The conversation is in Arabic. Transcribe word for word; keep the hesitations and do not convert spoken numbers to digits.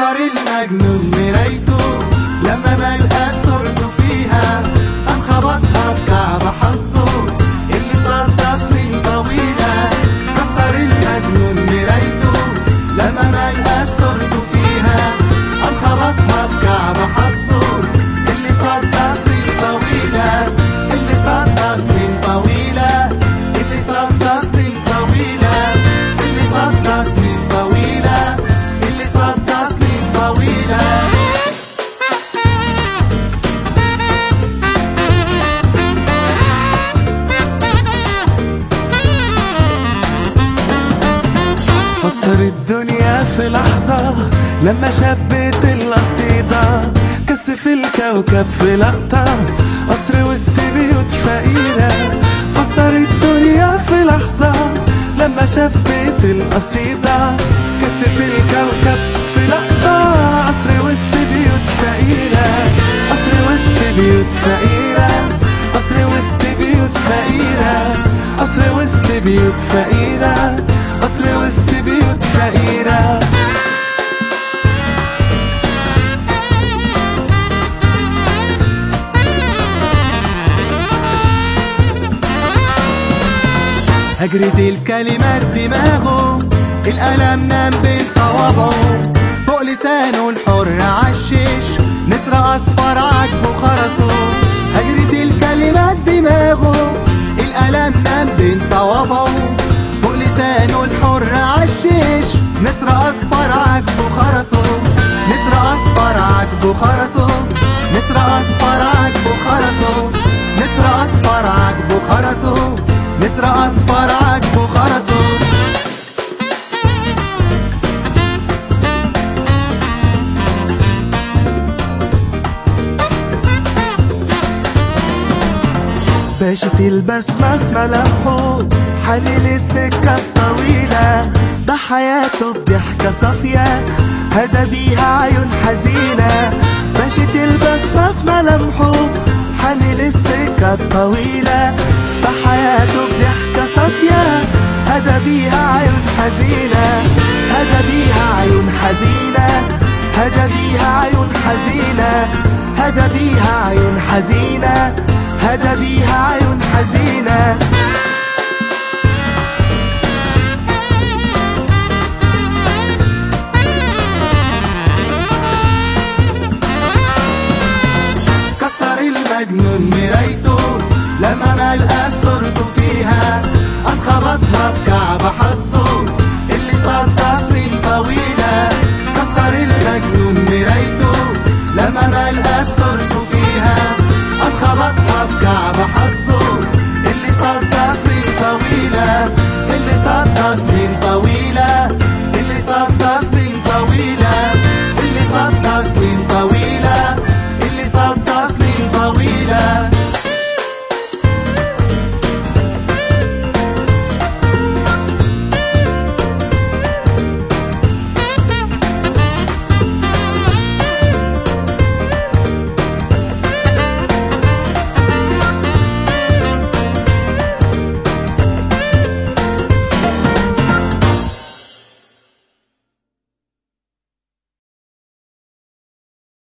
كسر المجنون مرايته لما ملقى صورته فيها، قام خبطها بكعب حظه اللي صدى سنين طويلة. كسر المجنون مرايته لما ملقى صورته فيها، قام خبطها بكعب حظه اللي صدى سنين طويلة، اللي صدى سنين طويلة، اللي صدى سنين طويلة، اللي صدى سنين طويلة، اللي صدى سنين طويلة. كسر الدنيا في لحظة لما شبت القصيدة، كسف الكوكب في لقطة قصر وسط بيوت فقيرة. كسر الدنيا في لحظة لما شبت القصيدة، كسف الكوكب في لقطة قصر وسط بيوت فقيرة، قصر وسط بيوت فقيرة، قصر وسط بيوت فقيرة، قصر وسط بيوت فقيرة، قصر وسط بيوت فقيرة. هجرت الكلمات دماغه، القلم نام بين صوابعه، فوق لسانه الحر عشش نسر اصفر عجبه خرسه. هجرت الكلمات دماغه، القلم نام بين صوابعه، فوق لسانه الحر عشش نسر اصفر عجبه خرسه، نسر اصفر عجبه خرسه، نسر اصفر عجبه خرسه، نسر اصفر عجبه خرسه، نسر اصفر عجبه خرسه. باشت البسمة في ملامحه حنين السكة الطويلة، ده حياته بضحكة صافية هدى بيها عيون حزينة. باشت البسمة في ملامحه حنين السكة الطويلة، ده حياته بضحكة صافية هدى بيها عيون حزينة، هدى بيها عيون حزينة، هدى بيها عيون حزينة، هدى بيها عيون حزينة، هدى بيها عيون حزينة. كسر المجنون مرايته لما ملقى صورته فيها، قام خبطها